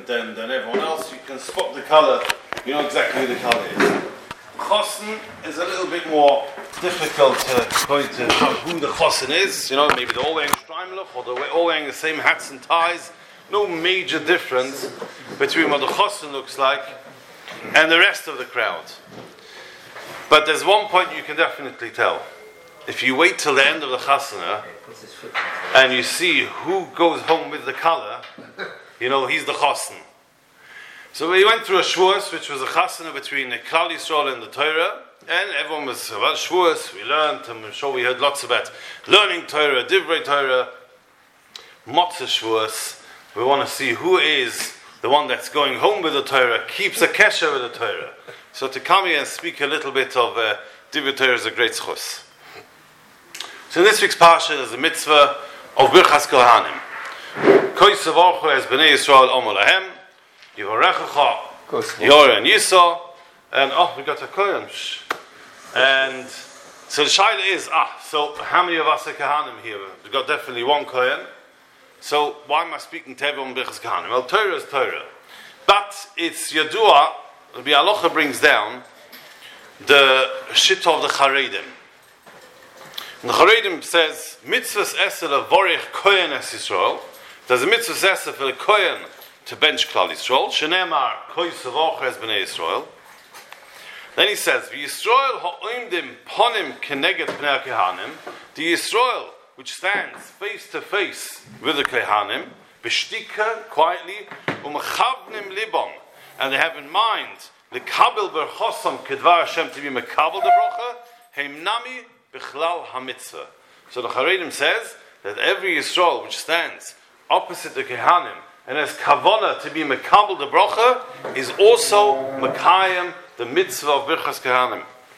different than everyone else. You can spot the color. You know exactly who the color is. Chosen is a little bit more difficult to point to who the chosen is. You know, maybe they're all wearing Streimluch or they're all wearing the same hats and ties. No major difference between what the chosen looks like and the rest of the crowd. But there's one point you can definitely tell. If you wait till the end of the chasana and you see who goes home with the color, you know he's the chosen. So we went through a Shavuos, which was a chasana between the Klal Yisrael and the Torah, and everyone was about Shavuos. We learned, and I'm sure we heard lots about learning Torah, Divrei Torah, Motzah Shavuos. We want to see who is the one that's going home with the Torah, keeps a kesher with the Torah. So to come here and speak a little bit of Divrei Torah is a great schus. So in this week's parsha there's a mitzvah of Birchas Kohanim. Koysev Orcho es Bnei Yisrael Omer Lahem, Yivarechecha, Yor and Yisa, and we got a Kohen. And so the shaila is, so how many of us are Kohanim here? We've got definitely one Kohen. So why am I speaking to everyone Birchas Kohanim? Well, Torah is Torah. But it's Yadua, the Halacha brings down the Shitta of the Charedim. And the Charedim says, Mitzvahs Esel Avorech Kohen Es Yisrael. There's a Mitzvahs Esel for the Kohen to bench Klal Yisrael. Shenemar Koysev Orcho es Bnei Yisrael. Then he says, V'Yisrael ha'oimdim ponim keneged Bnei Kohanim. The Yisrael which stands face to face with the Kohanim, b'shtika, quietly, u'mechavnim libam, and they have in mind the kabel berchosam kedvar Hashem to be mekabel the bracha, heimnami bichlal hamitzvah. So the Charedim says that every Yisrael which stands opposite the Kohanim and has kavana to be mekabel the bracha is also mekayim the mitzvah of Birchas Kohanim.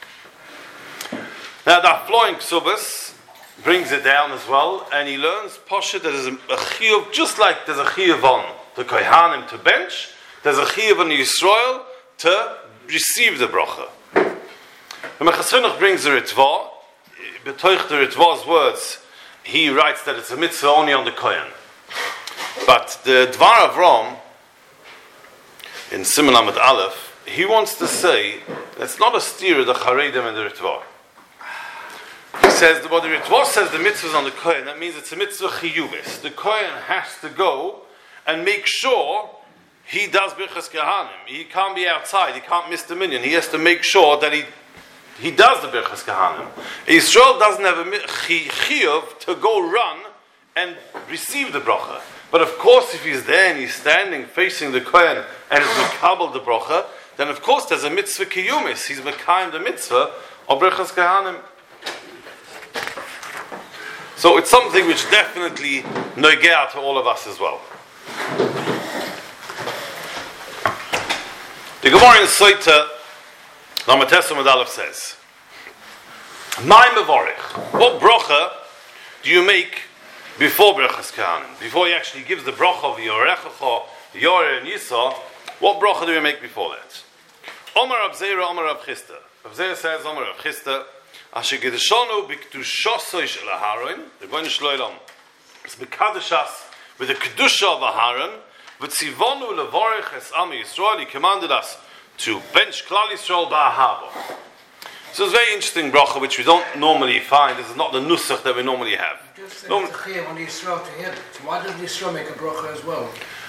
Now the flowing Ksubas brings it down as well, and he learns Poshet that there's a chiyuv, just like there's a chiyuv on the Kohanim to bench, there's a chiyuv on the Yisrael to receive the bracha. The Mechas Chinuch brings the Ritva, betoich the Ritva's words, he writes that it's a mitzvah only on the Kohen. But the Dvar Avram, in Siman Lamed Aleph, he wants to say that's not a steer of the Charedim and the Ritva. He says that what the Ritva says the mitzvah is on the Kohen, that means it's a mitzvah chiyuvis. The Kohen has to go and make sure he does Birchas Kohanim. He can't be outside, he can't miss the minyan. He has to make sure that he does the Birchas Kohanim. Israel doesn't have a chiyuv to go run and receive the bracha. But of course if he's there and he's standing facing the Kohen and is mekabel the bracha, then of course there's a mitzvah kiyumis. He's mekayim the mitzvah of Birchas Kohanim. So it's something which definitely noigea to all of us as well. The Gemara in Soita, Lametes Amud Aleph says, "My mevorich, what bracha do you make before Birchas Kohanim? Before he actually gives the bracha of Yorechacha, Yor and Yisa, what bracha do you make before that?" Omar Rav Zera, Omar Rav Chisda. Rav Zera says, Omar Rav Chisda, Asher Gedeshonu b'Kedushasoi shel Aharon, the Rebbeinu Shloilom. It's B'Kadeshas with the Kedusha of Aharon. V'Tzivonu levorech es Am Yisrael. He commanded us to bench Klal Yisrael ba'ahava. So it's a very interesting bracha which we don't normally find. This is not the nusach that we normally have. Just say it's a chiyuv on Yisrael to hear it. So why doesn't Yisrael make a bracha as well?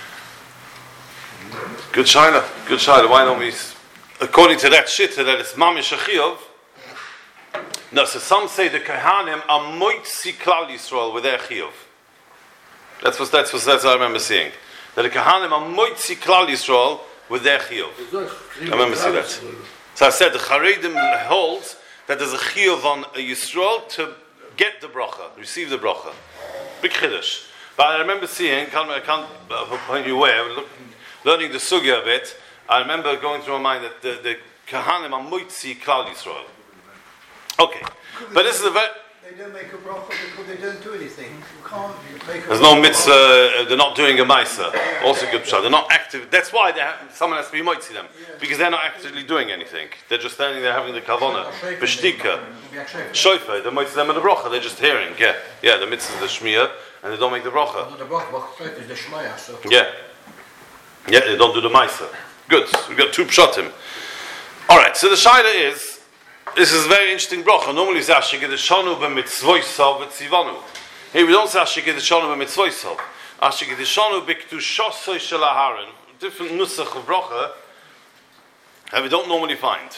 Good shaila. Why don't we? According to that shitta that it's mamish a chiyuv. No, so some say the Kohanim are moitzi Klal Yisrael with their chiyuv. That's what I remember seeing. That the Kohanim are moitzi Klal Yisrael with their chiyuv. I remember seeing that. So I said the Charedim holds that there's a chiyuv on a Yisrael to get the bracha, receive the bracha. Big chiddush. But I remember seeing, I can't point you where, learning the sugya a bit, I remember going through my mind that the Kohanim are moitzi Klal Yisrael. Okay, but this is a very... They don't make a bracha because they don't do anything. You can't make a There's no mitzvah, they're not doing a maisa. Also good pshat. They're not active. That's why someone has to be moitzi them. Because they're not actively doing anything. They're just standing there having the kavana. B'shtika. Shofar. They're moitzi them at the bracha. They're just hearing. Yeah, the mitzvah is the shmiyah, and they don't make the bracha. The bracha is the shmaya. Yeah. Yeah, they don't do the Maisa. Good. We've got 2 pshatim. Alright, so the shaila is, this is a very interesting bracha. Normally it's Asher Gedeshanu b'mitzvoisav v'tzivanu. Here we don't say Asher Gedeshanu b'mitzvoisav. Asher Gedeshanu b'ktushosoi shel Aharon. Different nusach of bracha that we don't normally find.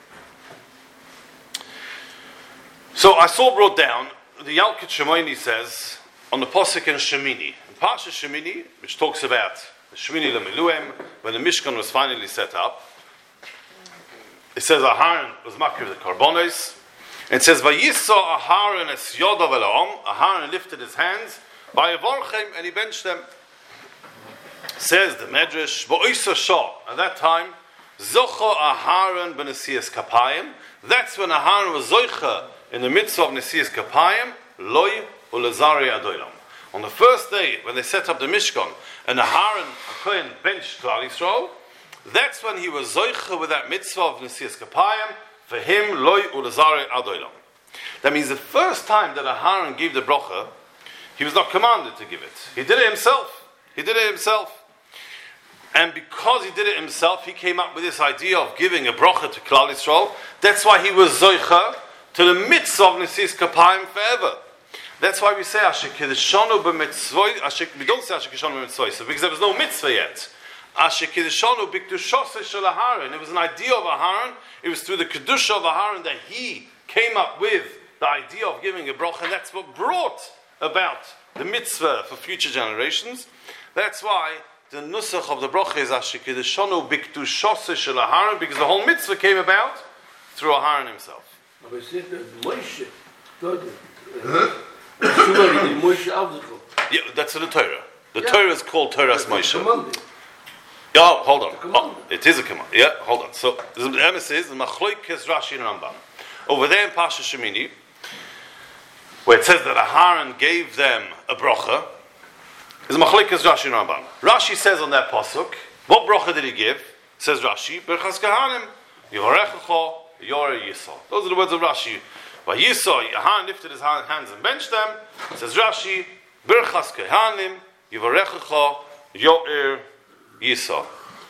So I saw brought down, the Yalkut Shemini says, on the Posuk in Shemini. In Parsha Shemini, which talks about the Shemini L'Miluim, when the Mishkan was finally set up, it says Aharon was makriv the Karbonos. It says, Vayisa Aharon es yodav elahom, Aharon lifted his hands, Vayevorchem, and he benched them. Says the Medrash, V'oisa Shah, at that time, Zocha Aharon b'Nesias Kapayim, that's when Aharon was Zoicha in the mitzvah of Nesias Kapayim, Loi u'lezari adoilam. On the first day, when they set up the Mishkan, and Aharon, a Kohen, benched Klal Yisrael, that's when he was Zoicha with that mitzvah of Nesias Kapayim, for him, Loi u'lezari adoilam. That means the first time that Aharon gave the bracha, he was not commanded to give it. He did it himself. And because he did it himself, he came up with this idea of giving a bracha to Klal Yisrael. That's why he was Zoicha to the mitzvah of Nesias Kapayim forever. That's why we say Asher Kiddushanu b'mitzvah. We don't say Asher Kiddushanu b'mitzvah because there was no mitzvah yet. Asher Kiddushanu b'ktushosei shel Aharon. It was an idea of Aharon. It was through the kedusha of Aharon that he came up with the idea of giving a bracha, and that's what brought about the mitzvah for future generations. That's why the nusach of the bracha is Asher Kiddushanu b'ktushosei shel Aharon, because the whole mitzvah came about through Aharon himself. Yeah, that's in the Torah. The Torah is called Torah's Moshe. Yeah, hold on. Oh, it is a command. Yeah, hold on. So the emes is the Machloikes Rashi and Rambam. Over there in Parsha Shemini, where it says that Aharon gave them a bracha, is Machloikes Rashi and Rambam. Rashi says on that pasuk, what bracha did he give? Says Rashi, Berchas Kahanim, Yorechecho, Yore Yisol. Those are the words of Rashi. Vayisa, Aharon lifted his hands and benched them. Says Rashi, Berchas Kahanim, Yorechecho, Yore Yisol.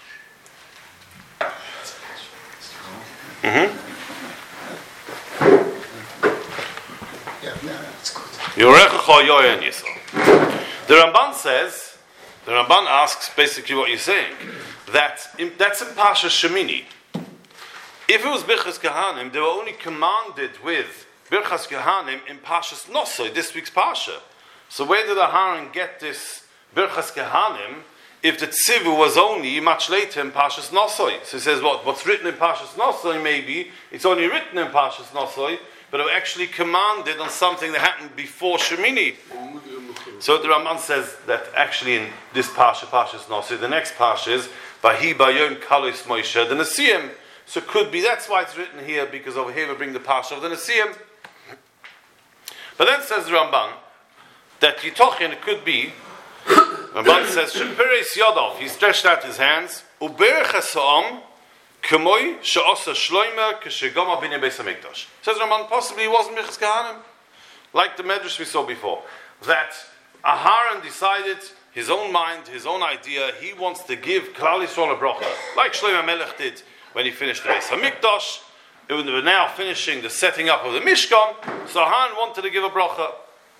Yorechecho, Yore and Yisol. The Ramban asks basically what you're saying. That's in Parsha Shemini. If it was Birchas Kahanim, they were only commanded with Birchas Kahanim in Parshas Nosoi, this week's Parsha. So where did Aharon get this Birchas Kahanim if the Tzivu was only much later in Parshas Nosoi? So he says, what's written in Parshas Nosoi, maybe, it's only written in Parshas Nosoi, but it was actually commanded on something that happened before Shemini. So the Ramban says that actually in this Parsha, Parshas Nosoi, the next Parsha is Vahi Bayom Kalos Moshe the Nesiim. So it could be, that's why it's written here, because over here we bring the Parsha of the Nesiim. But then says the Ramban, that Yitochin, it could be, Ramban says, Sheperes Yodov, he stretched out his hands, Uberech HaSa'am, K'moi She'osa Shloimer, K'shegoma B'nei Beis HaMikdash. Says Ramban, possibly it wasn't Birchas Kahanim, like the Medrash we saw before, that Aharon decided, his own mind, his own idea, he wants to give Klal Yisrael a bracha, like Shlomo Melech did when he finished the Beis HaMikdash. They were now finishing the setting up of the Mishkan, so Aharon wanted to give a bracha.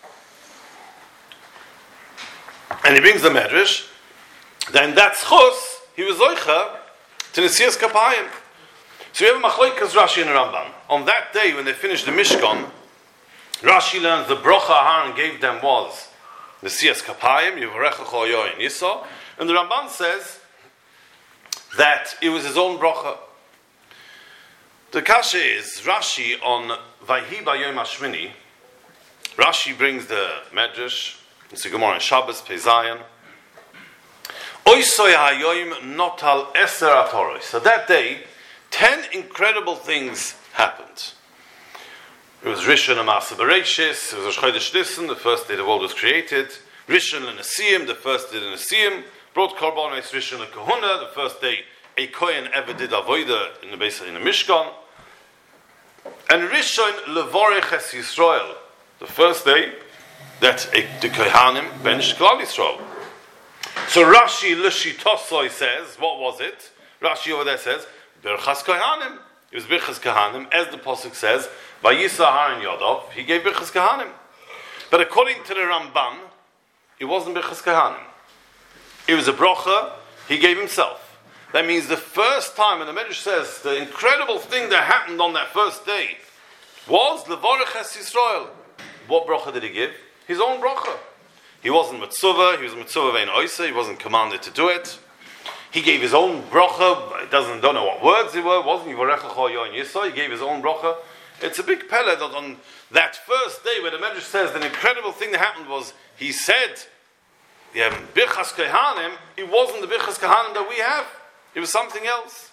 And he brings the Medrash, then that's Chus, he was Zoicha to Nesias Kapayim. So we have a Machloikas Rashi and Rambam. On that day when they finished the Mishkan, Rashi learns the bracha Aharon gave them was Nesias Kapayim, Yivarechecho Yoyin Yisah, and the Ramban says that it was his own bracha. The kasha is Rashi on Vayhi Bayom Hashmini. Rashi brings the Medrash. It's a Gemara in Shabbos, Peizayin. Oisoy hayoyim notal eser atoroy. So that day, 10 incredible things happened. It was Rishon and Maaseh Bereishis. It was Rosh Chodesh Nisan, the first day the world was created. Rishon and Nesiim, the first day the Nesiim. Brought Korbanos Rishon and Kahuna, the first day a Kohen ever did Avodah in the Mishkan. And Rishon Levorech Es Yisrael, the first day that the Kohanim benched Klal Yisrael. So Rashi Lushi Tosoi says, what was it? Rashi over there says, Birchas Kohanim. It was Birchas Kohanim, as the Pasuk says, Vayisa Haran Yodov, he gave Birchas Kohanim. But according to the Ramban, it wasn't Birchas Kohanim. It was a bracha he gave himself. That means the first time, and the Medrash says, the incredible thing that happened on that first day was Levorech Es Yisrael. What bracha did he give? His own bracha. He wasn't Mitzvah, he was Mitzvah Vein Oisa, he wasn't commanded to do it. He gave his own bracha, don't know what words they were, wasn't he? He gave his own bracha. It's a big pele that on that first day where the Medrash says the incredible thing that happened was, he said, Birchas Kohanim, it wasn't the Birchas Kohanim that we have. It was something else.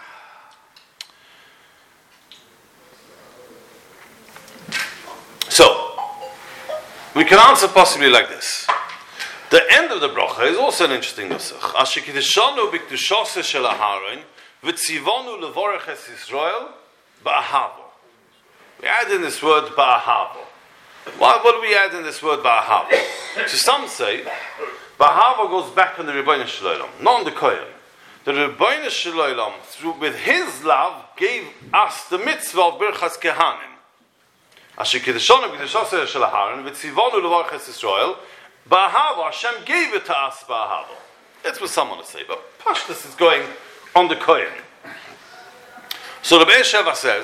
So, we can answer possibly like this. The end of the bracha is also an interesting nusach. Asher kiddushanu b'kedushase shel Aharon v'tzivonu levorech es Yisrael ba'ahavo. We add in this word ba'ahavo. What do we add in this word ba'ahavo? So some say ba'ahavo goes back on the Rebbeinu Shalom, not on the Kohen. The Rebbeinu Shalom, with his love, gave us the mitzvah of Birchas Kohanim. Asher kiddushanu b'kedushase shel Aharon v'tzivonu levorech es Yisrael. Ba'ahava, Hashem gave it to us, Ba'ahava. That's what someone will say, but Pashtus is going on the Kohen. So the Be'er Sheva says,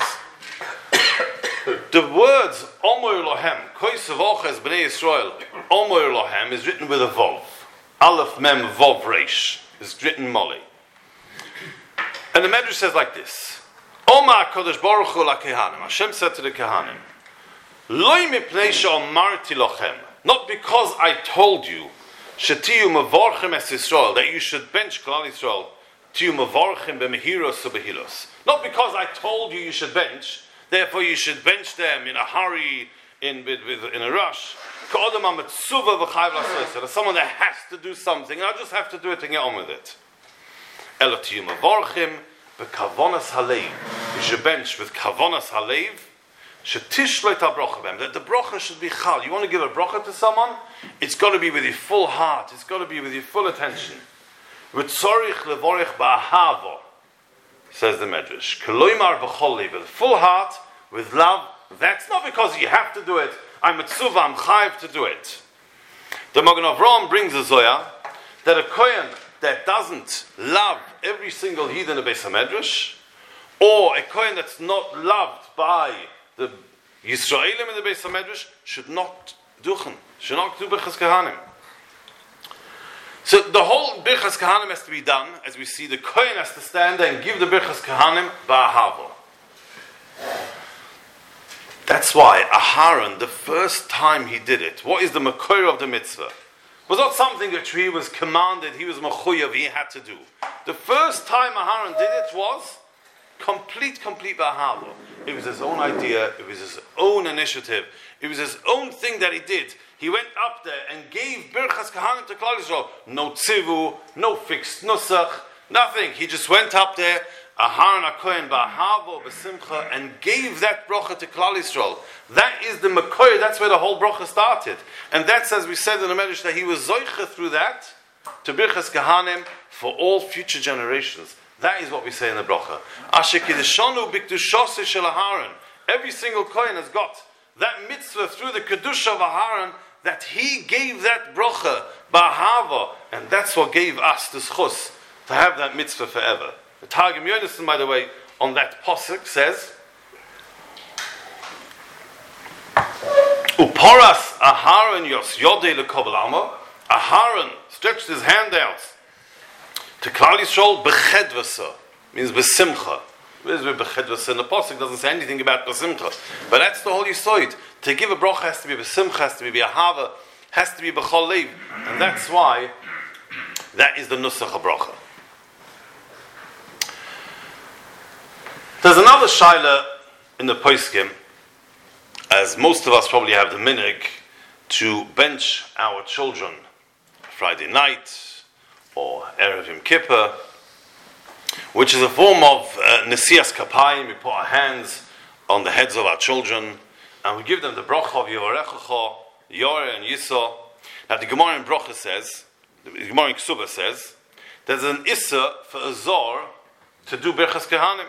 the words Omer Lohem, Koisav Oches B'nei Yisrael, Omer Lohem is written with a Vov. Aleph Mem Vov Reish is written Moli. And the Medrash says like this: Omar Kodesh Baruch Hu LaKehanim. Hashem said to the Kehanim, Loi mipnei she'omarti lochem. Not because I told you, Shetiyu Mavorchem Es Yisrael, that you should bench Klal Yisrael, Tiyu Mavorchem B'mehiros U'behilos. Not because I told you should bench, therefore you should bench them in a hurry, in a rush. As someone that has to do something, and I just have to do it and get on with it. Elo Tiyu Mavorchem B'kavonas Halev. You should bench with Kavonas Halev. That the bracha should be chal. You want to give a bracha to someone? It's got to be with your full heart. It's got to be with your full attention. V'tzorich levorich ba'ahava, says the Medrash. K'loimar b'chol lev, with full heart, with love. That's not because you have to do it. I'm mitzvah, I'm chayiv to do it. The Magen Avraham brings a zoya that a kohen that doesn't love every single yid in the Beis HaMedrash, or a kohen that's not loved by the Yisraelim in the Beis HaMedrash, should not do Birchas Kohanim. So the whole Birchas Kohanim has to be done, as we see the Kohen has to stand there and give the Birchas Kohanim ba'ahavo. That's why Aharon, the first time he did it, what is the makor of the mitzvah? Was not something that he was commanded, he was mechuyav, he had to do. The first time Aharon did it was complete ba'ahavo. It was his own idea, it was his own initiative, it was his own thing that he did. He went up there and gave Birchas Kohanim to Klal Yisrael. No tzivu, no fixed nusach, nothing. He just went up there, Aharon HaKohen ba'ahavo b'simcha, and gave that bracha to Klal Yisrael. That is the makor, that's where the whole bracha started. And that's, as we said in the Medrash, that he was zoicha through that to Birchas Kohanim for all future generations. That is what we say in the bracha. Asher kiddushanu b'kedushase shel Aharon. Every single kohen has got that mitzvah through the kedusha of Aharon, that he gave that bracha ba'ahava, and that's what gave us the schus to have that mitzvah forever. The Targum Yonason, by the way, on that pasuk says, Uporas Aharon yos yodei lekol alma. Aharon stretched his hand out to Klal Yisrael b'chedvasa, means b'simcha. What is b'chedvasa? In the pasuk doesn't say anything about b'simcha, but that's the whole yisoid. To give a bracha has to be b'simcha, has to be b'ahava, has to be b'chol leiv, and that's why that is the nusach of bracha. There's another shaila in the poskim, as most of us probably have the minhag to bench our children Friday night or Erev Yom Kippur, which is a form of Nesias Kapayim. We put our hands on the heads of our children and we give them the bracha of Yorechacha, Yore and Yiso. Now the Gemara in Bracha says the Gemara in Ksuba says, there's an Issa for a Zor to do Birchas Kehanim.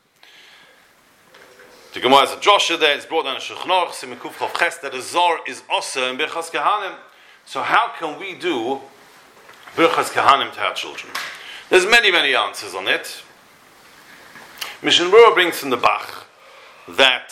The Gemara has a drosha there, it's brought down in Shulchan Aruch, Siman Kuf Chav Ches, that a Zor is Osa in Birchas Kehanim. So how can we do Birchas Kehanim to our children? There's many, many answers on it. Mishnah Berurah brings from the Bach that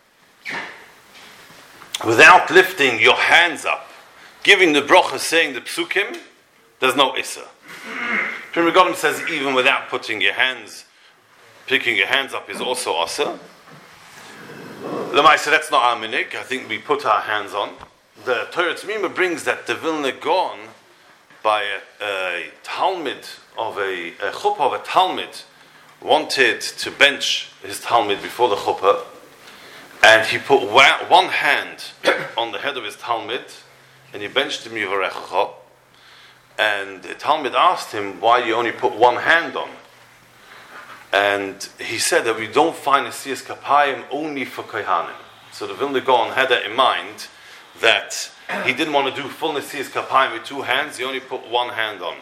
without lifting your hands up, giving the bracha, saying the psukim, there's no issa. Pri Megadim says even without putting your hands, picking your hands up is also issa. Lamai said that's not our minig. I think we put our hands on. The Torah Tzmima brings that the Vilna Gaon, by a Talmud of a chuppah of a Talmud, wanted to bench his Talmud before the chuppah, and he put one hand on the head of his Talmud, and he benched him Yivarechacha, and the Talmud asked him why you only put one hand on. And he said that we don't find a Siyas Kapayim only for Kohanim. So the Vilna Gaon had that in mind, that he didn't want to do full Nesiyas Kapayim with two hands, he only put one hand on.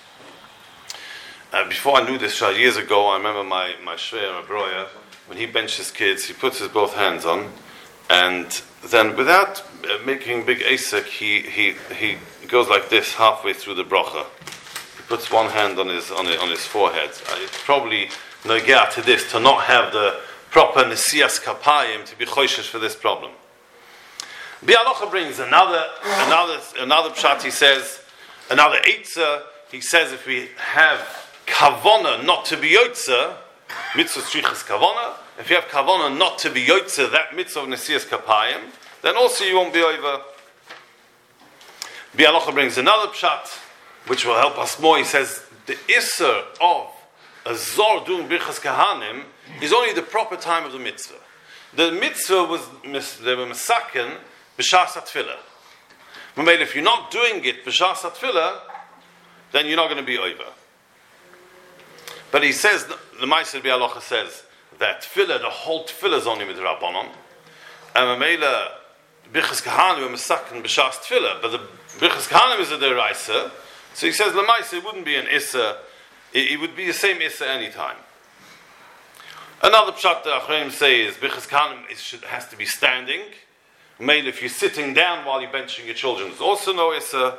Before I knew this years ago, I remember my Shreya, my broya, when he benched his kids, he puts his both hands on, and then without making big asek, he goes like this halfway through the bracha. He puts one hand on his forehead. It's probably nogea to this, to not have the proper Nesiyas Kapayim, to be choishesh for this problem. Bialocha brings another pshat. He says another eitzah. He says if we have kavona not to be yotza, mitzvah strichas kavona. If you have kavona not to be yotza, that mitzvah of nesiyas kapayim, then also you won't be over. Bialocha brings another pshat, which will help us more. He says the isser of a zor doing birchas kahanim is only the proper time of the mitzvah. The mitzvah was they were mesaken b'shas atfilah. But if you're not doing it b'shas atfilah, then you're not going to be over. But he says, the Ma'aser Bialocha says that tefillah, the whole tefillah is only with Rabbanon, and Mamela Birchas Kahanim is mesaken b'shas tefillah, but the Birchas Kahanim is a deraisa. So he says the Ma'aser wouldn't be an issa; it would be the same issa any time. Another pshat the Achronim say is Birchas Kahanim has to be standing. Made if you're sitting down while you're benching your children, there's also no issa.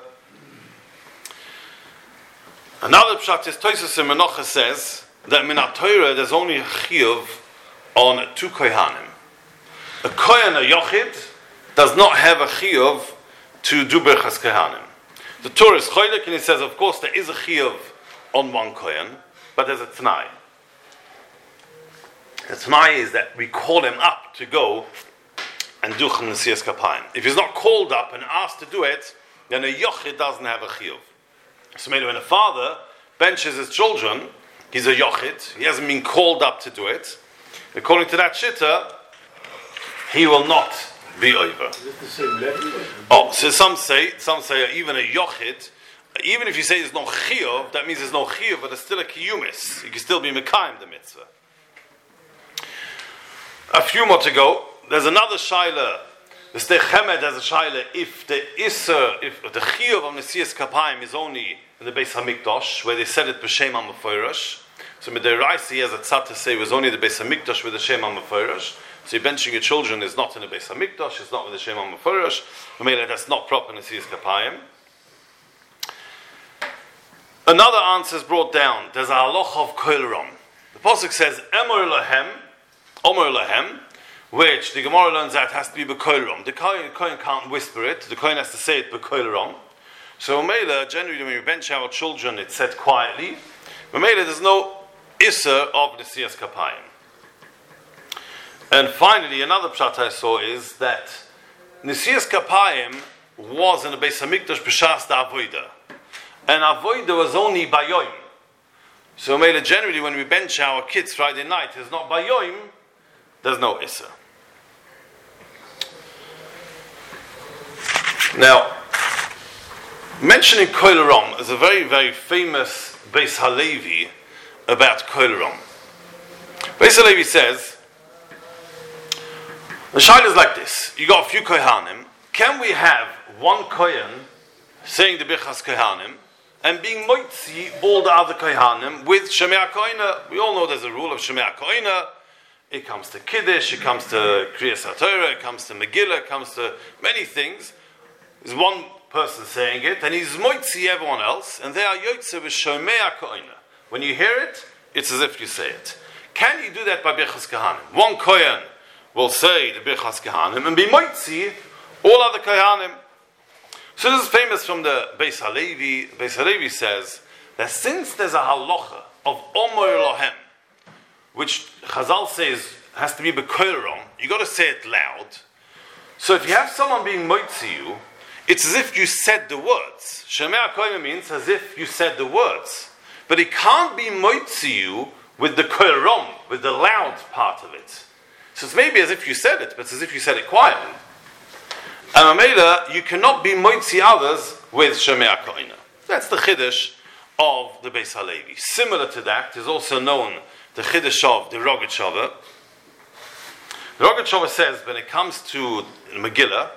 Another pshat is Tosfos in Menocha says that in Torah there's only a chiyuv on two kohanim. A kohen, a yochid, does not have a chiyuv to do birchas kohanim. The Torah is choylek, and he says, of course, there is a chiyuv on one kohen, but there's a t'nai. The t'nai is that we call him up to go and do Nesiyas Kapayim. If he's not called up and asked to do it, then a yochid doesn't have a chiyuv. So maybe when a father benches his children, he's a yochid, he hasn't been called up to do it. According to that shitta, he will not be over. Is it the same level? Oh, so some say even a yochid, even if you say there's no chiyuv, that means there's no chiyuv, but there's still a kiyumis. You can still be mekayim the mitzvah. A few more to go. There's another shaila. The Stei Chemed has a shaila. If the chiyuv of Nesiyas Kapayim is only in the Beis Hamikdash, where they said it b'Shem HaMeforash, so Midiraisi he has a tzad to say it was only the Beis Hamikdash with the Shem HaMeforash. So you're benching your children is not in the Beis Hamikdash, it's not with the Shem HaMeforash. That's not proper Nesiyas Kapayim. Another answer is brought down. There's a halacha of Kol Ram. The pasuk says Omer Lahem, which the Gemara learns out has to be b'Kol Ram. The Kohen can't whisper it. The Kohen has to say it b'Kol Ram. So Mela, generally when we bench our children, it's said quietly. But Mela, there's no Isser of Nesiyas Kapayim. And finally, another pshat I saw is that Nesiyas Kapayim was in the Beis Hamikdash b'shas da avoida, and avoida was only bayoim. So Mela, generally when we bench our kids Friday night, it's not bayoim. There's no Isser. Now, mentioning Kol Ram is a very, very famous Beis Halevi about Kol Ram. Beis Halevi says, the shaila is like this. You got a few Kohanim. Can we have one Kohen saying the Birchas Kohanim, and being moitzi all the other kohanim with Shemei HaKoina. We all know there's a rule of Shemei HaKoina. It comes to Kiddush, it comes to Kriyas HaTorah, it comes to Megillah, it comes to many things. There's one person saying it, and he's moitzi everyone else, and they are yotze with Shemei HaKoina. When you hear it, it's as if you say it. Can you do that by Birchas Kohanim? One Kohen will say the Birchas Kohanim and be moitzi all other Kohanim. So this is famous from the Beis Halevi. Beis Halevi says that since there's a halacha of Omer Lohem, which Chazal says has to be Bekoirom, you got to say it loud. So if you have someone being moitzi you, it's as if you said the words. Shemei HaKoina means as if you said the words. But it can't be moitzi you with the koirom, with the loud part of it. So it's maybe as if you said it, but it's as if you said it quietly. And Amela, you cannot be moitzi others with Shemei HaKoina. That's the Chiddush of the Beis Halevi. Similar to that is also known the Chiddush of the Rogatchover. The Rogatchover says when it comes to Megillah,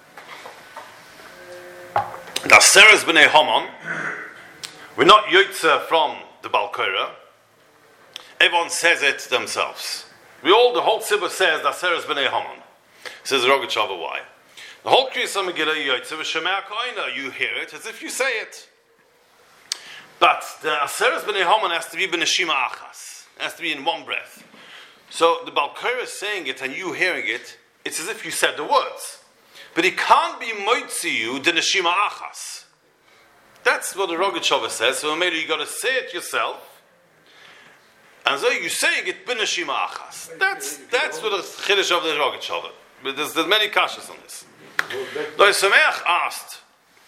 the Aseres B'nei Haman, we're not yotze from the Balkora. Everyone says it themselves. The whole tzibur says the Aseres B'nei Haman. Says the Rogatchover, why? The whole Kriyas HaMegillah yotze v'Shemei HaKoina. You hear it as if you say it. But the Aseres B'nei Haman has to be b'neshima achas. It has to be in one breath. So the Balkora is saying it and you hearing it, it's as if you said the words. But it can't be moitzi you the neshima achas. That's what the Rogatchover says. So maybe you got to say it yourself, and so you saying it b'neshima achas. That's what the Chiddush of the Rogatchover. But there's many kashas on this. Doi Sameach asked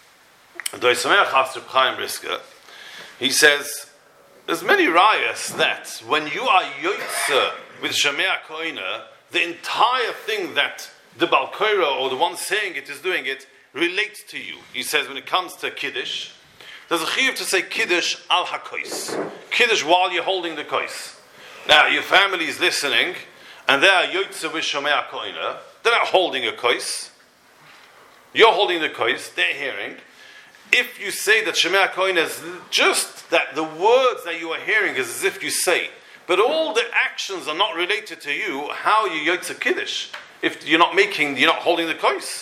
Reb Chaim Brisker. He says there's many rayas that when you are yotze with Shemei HaKoina, the entire thing that the Balkora or the one saying it is doing it relates to you. He says when it comes to Kiddush, there's a chiyuv to say Kiddush al hakois. Kiddush while you're holding the kois. Now your family is listening, and they are yotze with Shemei HaKoina. They're not holding a kois. You're holding the kois. They're hearing. If you say that Shemei HaKoina is just that the words that you are hearing is as if you say, but all the actions are not related to you, how are you yotze Kiddush? If you're not holding the kois.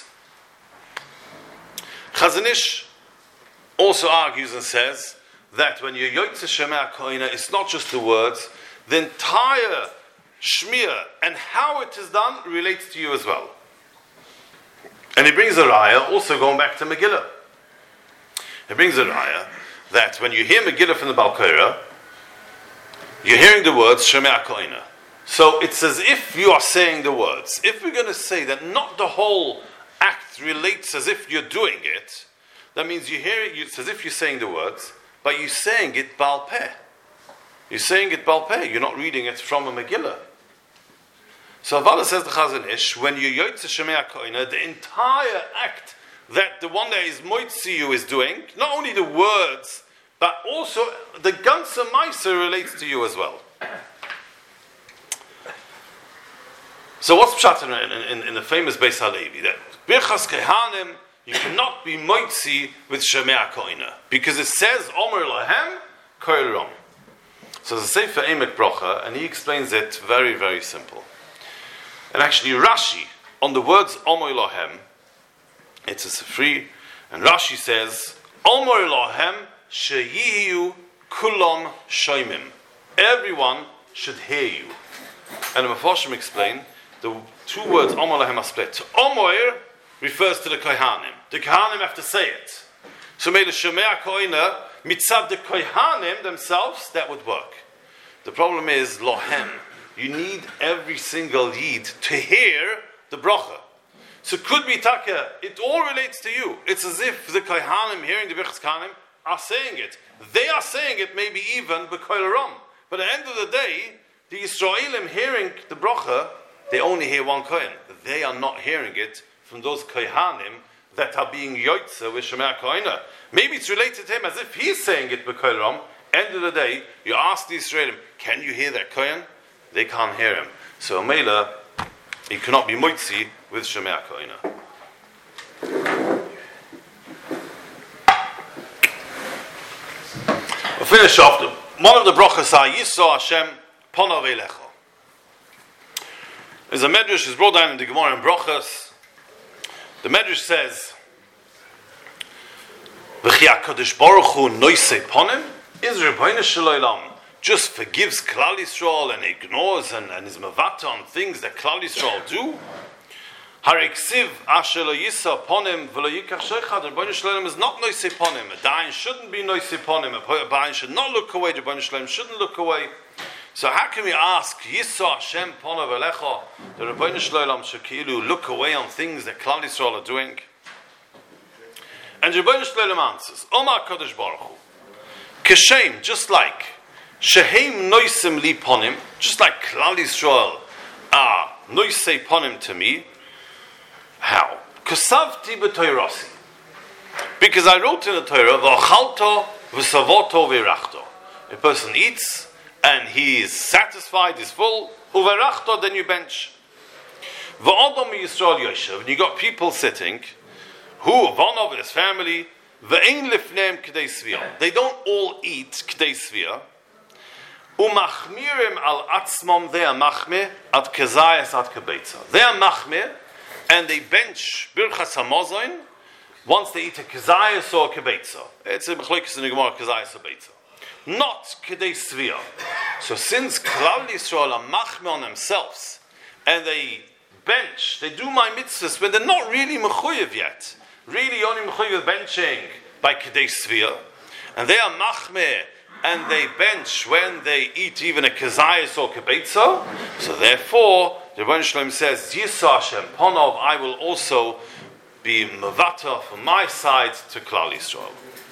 Chazon Ish also argues and says that when you're yotze Shemei HaKoina, it's not just the words, the entire shmir and how it is done relates to you as well. And he brings a raya, also going back to Megillah. He brings a raya that when you hear Megillah from the Balkora, you're hearing the words Shemei HaKoina. So it's as if you are saying the words. If we're going to say that not the whole act relates as if you're doing it, that means you hear it, it's as if you're saying the words, but you're saying it Baal Peh. You're saying it Baal Peh. You're not reading it from a Megillah. So Avala says the Chazon Ish, when you yotze Shemei HaKoina, the entire act that the one that is moitzi you is doing, not only the words, but also the ganze Maisa relates to you as well. So what's pshat in the famous Beis Halevi? That Birchas Kohanim, you cannot be moitzi with Shemei HaKoina, because it says Omer Lahem Koirom. So there's a Sefer Emek Brocha, and he explains it very, very simple. And actually Rashi, on the words Omer Lahem, it's a Sifri, and Rashi says, Omer Lahem sheyiyu kulam shoymim. Everyone should hear you. And the Mefarshim explain, the two words Omer Lahem are split. Omer refers to the Kohanim. The Kohanim have to say it. So may the Shemei HaKoina, mitzad the Kohanim themselves, that would work. The problem is, Lohem. You need every single Yid to hear the bracha. So could be Taka, it all relates to you. It's as if the Kohanim hearing the Birchas Kohanim are saying it. They are saying it maybe even B'Kol Ram. But at the end of the day, the Yisraelim hearing the bracha, they only hear one Kohen. They are not hearing it from those Kohanim that are being yotze with Shemei HaKoina. Maybe it's related to him as if he's saying it B'Kol Ram. End of the day, you ask the Yisraelim, can you hear that Kohen? They can't hear him. So Mela, he cannot be moitzi with Shemei HaKoina. finish off, one of the brachas are Yisro Hashem Ponav Elecha. There's a medrash is brought down in the Gemara in Brachas. The medrash says, V'chi HaKadosh Baruch Hu Noisei Ponim, is Rebbeinu Shalom just forgives Klal Yisrael and ignores and is mavata on things that Klal Yisrael do? Hariksiv Asher Lo Yisa Ponim V'lo Yikach Sheichad. Rebbeinu Shalom is not Noisei Ponim. A dayan shouldn't be Noisei Ponim. A dayan should not look away. Rebbeinu Shalom shouldn't look away. So how can we ask Yisa Hashem Ponav Elecha, the Rebbeinu Shalom should look away on things that Klal Yisrael are doing? And Rebbeinu Shalom answers, Omar Kadosh Baruch Hu, Keshem, just like Shehem Noisim Li Ponim, just like Klal Yisrael are Noisei Ponim to me. How? Kasavti b'Toirasi, because I wrote in the Torah, V'achalto v'savoto v'irachto. A person eats and he is satisfied, is full, uverachto, then you bench. V'odom Yisrael Yoshev, and you got people sitting, who, one of his family, v'ein lifneim k'dei svia. They don't all eat k'dei svia. Umachmirim al atzmom, they are machmir, at kezayas at kebeitza. They are machmir, and they bench birchas hamazon, once they eat a kezayas or a kebeitza. It's a mechlokes in the Gemara, kezayas or beitza. Not Kedei Svia. So since Klal Yisrael are machmir on themselves, and they bench, they do my mitzvahs when they're not really mechuyev yet, really only mechuyev benching by Kedei Svia, and they are machmir, and they bench when they eat even a kezayas or kebeitza, so therefore, the Rebbeinu Shalom says, Yisro Hashem Ponov, I will also be mevata from my side to Klal Yisrael.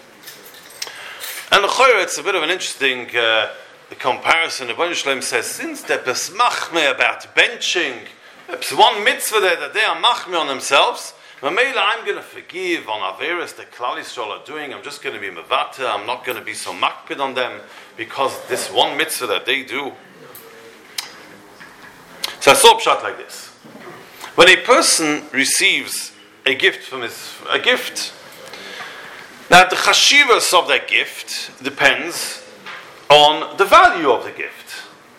And l'chayra, it's a bit of an interesting comparison. The Rebbeinu Shalom says, since they're machmir about benching, there's one mitzvah there that they are machmir on themselves, Mamela, I'm going to forgive on Averis that Klal Yisrael are doing. I'm just going to be mevata. I'm not going to be so makpid on them because this one mitzvah that they do. So I saw a pshat like this. When a person receives a gift from a gift, now the chashivas of that gift depends on the value of the gift.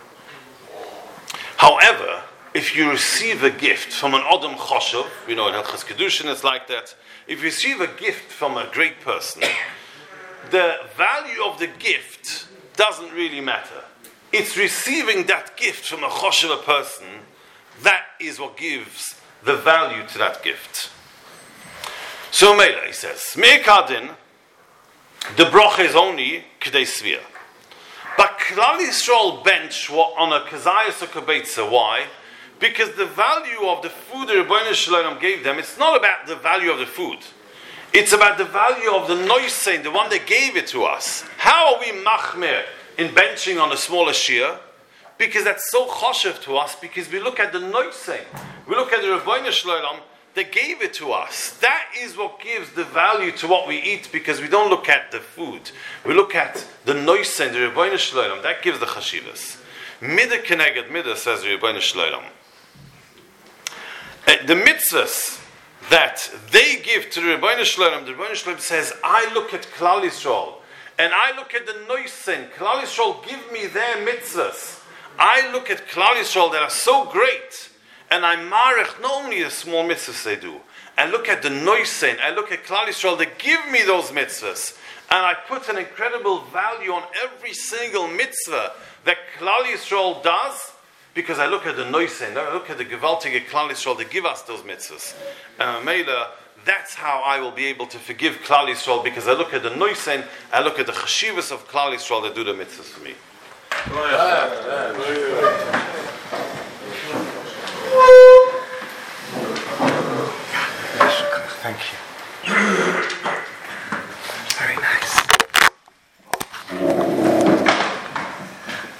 However, if you receive a gift from an Adam Choshev, in Hilchas Kedushin it's like that, if you receive a gift from a great person, the value of the gift doesn't really matter. It's receiving that gift from a Choshev person, that is what gives the value to that gift. So Mela, he says, Me'ekadin, the brocha is only K'dei Svia. But Klal Yisrael bench on a Kezayas or Kebeitza. Why? Because the value of the food the Rebbeinu Shalom gave them, it's not about the value of the food. It's about the value of the noisein, the one that gave it to us. How are we machmir in benching on a smaller shir? Because that's so choshev to us, because we look at the noisein. We look at the Rebbeinu Shalom that gave it to us. That is what gives the value to what we eat, because we don't look at the food. We look at the noisein, the Rebbeinu Shalom. That gives the chashivas. Midah keneged midah, says the Rebbeinu Shalom. The mitzvahs that they give to the Rebbeinu Shalom says, I look at Klal Yisrael, and I look at the noisein. Klal Yisrael give me their mitzvahs. I look at Klal Yisrael that are so great, and I marech not only the small mitzvahs they do, I look at the noisein, I look at Klal Yisrael that give me those mitzvahs, and I put an incredible value on every single mitzvah that Klal Yisrael does, because I look at the noisein, I look at the gewaltige Klal Yisrael that give us those mitzvahs. And Mela, that's how I will be able to forgive Klal Yisrael, because I look at the noisein, I look at the chashivas of Klal Yisrael that do the mitzvahs for me. Thank you.